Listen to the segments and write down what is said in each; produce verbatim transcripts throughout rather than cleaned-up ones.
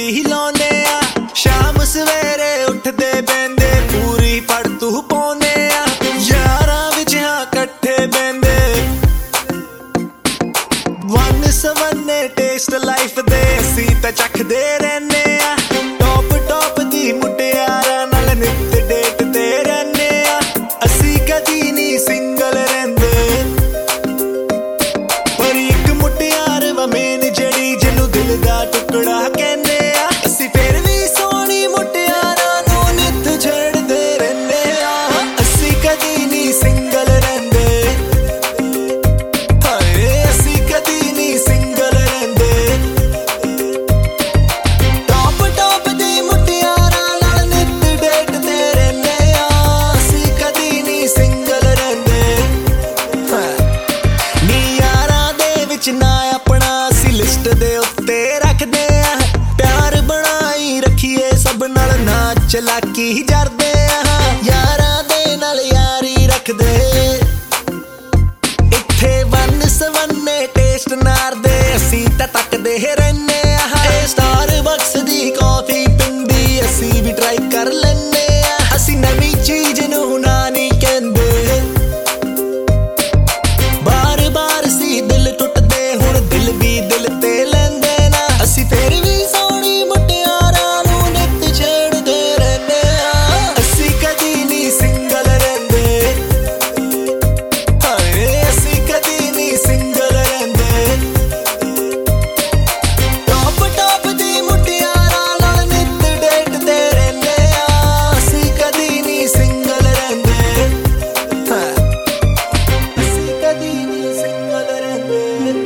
ही लाने आ शाम सवेरे उठदे बैंदे पूरी फड़ तू पाउने आ यारां विच हां कट्ठे बैंदे वन सवन्ने टेस्ट लाइफ दे असीं तां चखदे रहने आ टॉप टॉप दी मुटियारां नाल नित डेट ते रहने आ असीं कदी नहीं सिंगल रहिंदे पर एक मुटियार वा मेन जड़ी जिन्नू दिल दा टुकड़ा कहने आ असीं फिर भी सोहणी मुटियारां नूं नित छेड़दे रहने आ असीं कदी नहीं सिंगल रहिंदे हाए असीं कदी नहीं सिंगल रहिंदे टॉप टॉप दी मुटियारां नाल नित डेट ते रहने आ असीं कदी नहीं सिंगल रहिंदे नी यारां दे विच ना अपना असीं लिस्ट दे उत्ते रखदे आ प्यार बनाई रखिए सब नाल ना चलाकी जरदे आ यारां दे नाल यारी रखदे इत्थे वन सवन्ने टेस्ट नारदे असीं तां तकदे रहने आ स्टारबक्स दी कॉफी पिंदी असीं भी ट्राई कर लैने आ असीं नवीं चीज नूं ना नहीं कहंदे बार बार सी दिल टुटदे हुण दिल भी दिल ते लैंदे ना असीं फिर भी सोहणी मुटियारां नूं नित छेड़दे रहने आ असीं कदी नहीं सिंगल रहिंदे हाए असीं कदी नहीं सिंगल रहिंदे टॉप टॉप दी मुटियारां नाल नित डेट ते रहने आ असीं कदी नहीं सिंगल रहिंदे हां असीं कदी नहीं सिंगल रहिंदे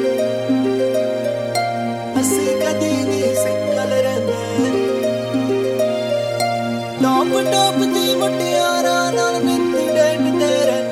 असीं कदी नहीं सिंगल रहिंदे टॉप टॉप दी मुटियारां नाल नित डेट ते रहने